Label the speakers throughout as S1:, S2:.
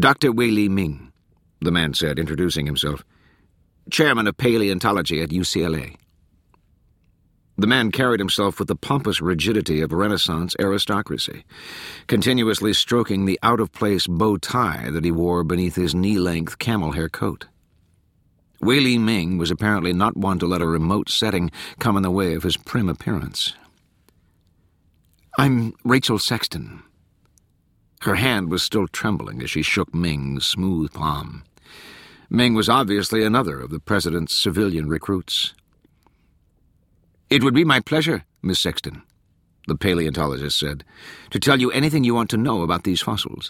S1: Dr. Weili Ming, the man said, introducing himself. Chairman of paleontology at UCLA. The man carried himself with the pompous rigidity of Renaissance aristocracy, continuously stroking the out-of-place bow tie that he wore beneath his knee-length camel-hair coat. Weili Ming was apparently not one to let a remote setting come in the way of his prim appearance. I'm Rachel Sexton. Her hand was still trembling as she shook Ming's smooth palm. Ming was obviously another of the president's civilian recruits. It would be my pleasure, Miss Sexton, the paleontologist said, to tell you anything you want to know about these fossils.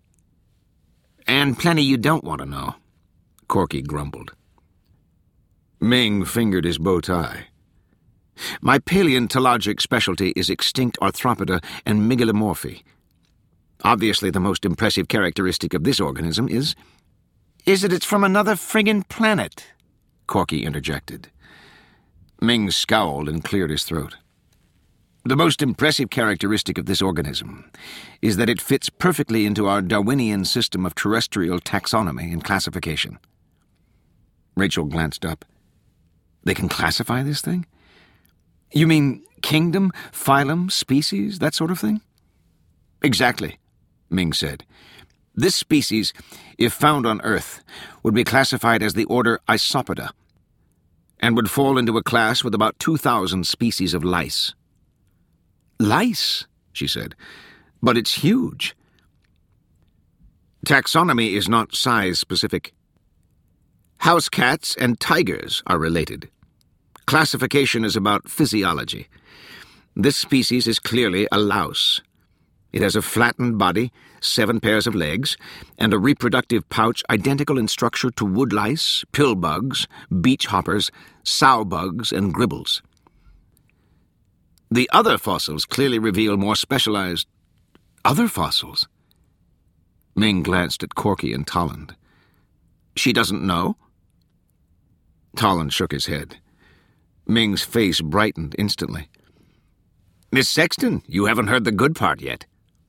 S1: And plenty you don't want to know, Corky grumbled. Ming fingered his bow tie. My paleontologic specialty is extinct arthropoda and megalomorphy. Obviously, the most impressive characteristic of this organism is that it's from another friggin' planet, Corky interjected. Ming scowled and cleared his throat. The most impressive characteristic of this organism is that it fits perfectly into our Darwinian system of terrestrial taxonomy and classification. Rachel glanced up. They can classify this thing? You mean kingdom, phylum, species, that sort of thing? Exactly, Ming said. This species, if found on Earth, would be classified as the order Isopoda, and would fall into a class with about 2,000 species of lice. Lice, she said, but it's huge. Taxonomy is not size-specific. House cats and tigers are related. Classification is about physiology. This species is clearly a louse. It has a flattened body, 7 pairs of legs, and a reproductive pouch identical in structure to woodlice, pillbugs, beach hoppers, sow bugs, and gribbles. The other fossils clearly reveal more specialized... Other fossils? Ming glanced at Corky and Tolland. She doesn't know? Tolland shook his head. Ming's face brightened instantly. Miss Sexton, you haven't heard the good part yet.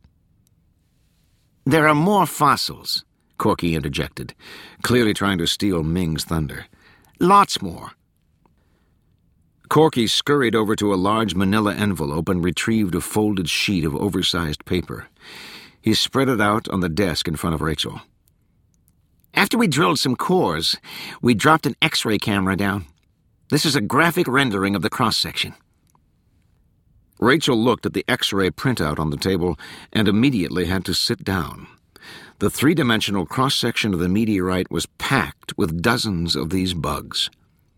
S1: There are more fossils, Corky interjected, clearly trying to steal Ming's thunder. Lots more. Corky scurried over to a large manila envelope and retrieved a folded sheet of oversized paper. He spread it out on the desk in front of Rachel. After we drilled some cores, we dropped an X-ray camera down. This is a graphic rendering of the cross-section. Rachel looked at the X-ray printout on the table and immediately had to sit down. The three-dimensional cross-section of the meteorite was packed with dozens of these bugs.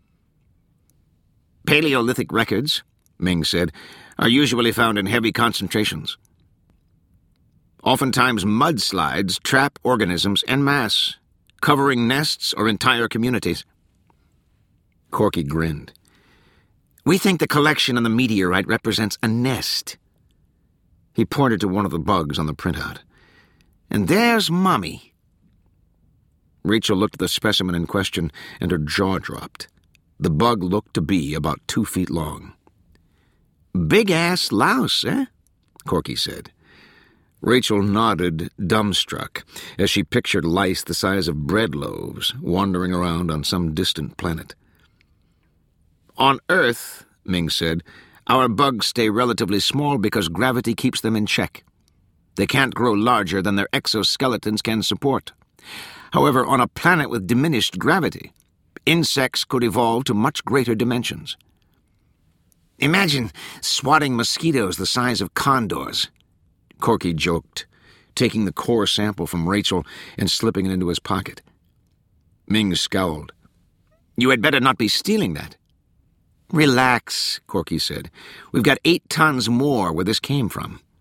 S1: Paleolithic records, Ming said, are usually found in heavy concentrations. Oftentimes mudslides trap organisms en masse, covering nests or entire communities. Corky grinned. We think the collection on the meteorite represents a nest. He pointed to one of the bugs on the printout. And there's Mummy. Rachel looked at the specimen in question, and her jaw dropped. The bug looked to be about 2 feet long. Big-ass louse, eh? Corky said. Rachel nodded, dumbstruck, as she pictured lice the size of bread loaves wandering around on some distant planet. On Earth, Ming said, our bugs stay relatively small because gravity keeps them in check. They can't grow larger than their exoskeletons can support. However, on a planet with diminished gravity, insects could evolve to much greater dimensions. Imagine swatting mosquitoes the size of condors, Corky joked, taking the core sample from Rachel and slipping it into his pocket. Ming scowled. You had better not be stealing that. Relax, Corky said. We've got 8 tons more where this came from.